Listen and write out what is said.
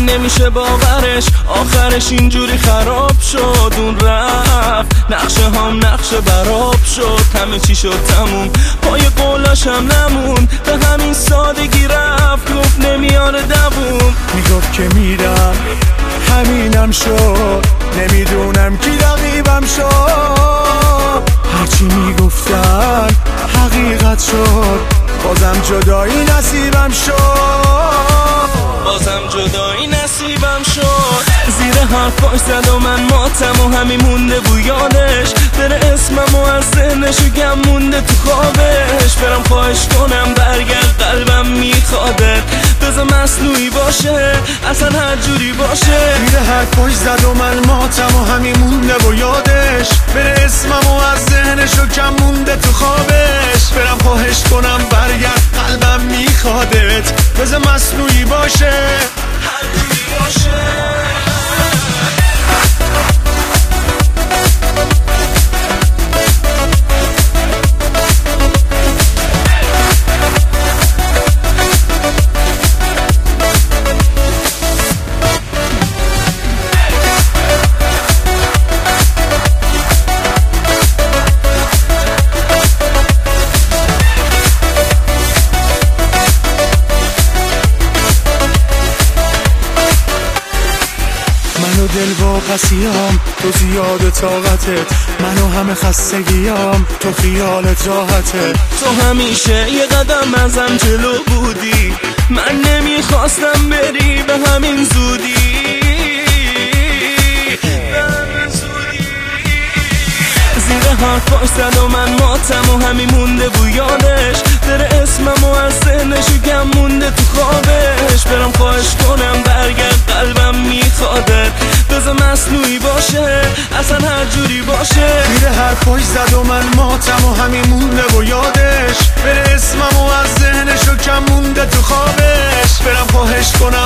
نمیشه باورش، آخرش اینجوری خراب شد. اون رفت نقشه هم نقشه براب شد، همه چی شد تموم، پای قولاش هم نمون، به همین سادگی رفت، گفت نمیاره دووم. میگفت که میرم همینم شد، نمیدونم کی رقیبم شد. هرچی میگفتن حقیقت شد، بازم جدایی نصیبم شد، بازم جدایی نصیبم شد. زیر حرفاش زد و من ماتم و همین مونده بو یادش، بره اسمم و از ذهنش و گم مونده تو خوابش. برم خواهش کنم برگرد قلبم میخوادت، بذار مصنوعی باشه اصلا هر جوری باشه. زیر حرفاش زد و من ماتم و همین مونده بو یادش، بره اسمم و از ذهنش و گم مونده تو خوابش. برم خواهش کنم برگرد قلبم میخوادت، بذار مصنوعی باشه هر جوری باشه. منو دل واقعیام تو زیاد طاقتت، منو همه خستگیام تو خیالت راحته. تو همیشه یه قدم ازم جلو بودی، من نمیخواستم بری به همین زودی. زیر حرفاش زد و من ماتم و همین مونده بو یادش، بره اسمم و از ذهنش و گم مونده تو خوابش. برم خواهش کنم برگرد قلبم میخوادت، بذار مصنوعی باشه اصلا هر جوری باشه. زیر حرفاش زد و من ماتم و همین مونده بو یادش، بره اسمم و از ذهنش و کم مونده تو خوابش. برم خواهش کنم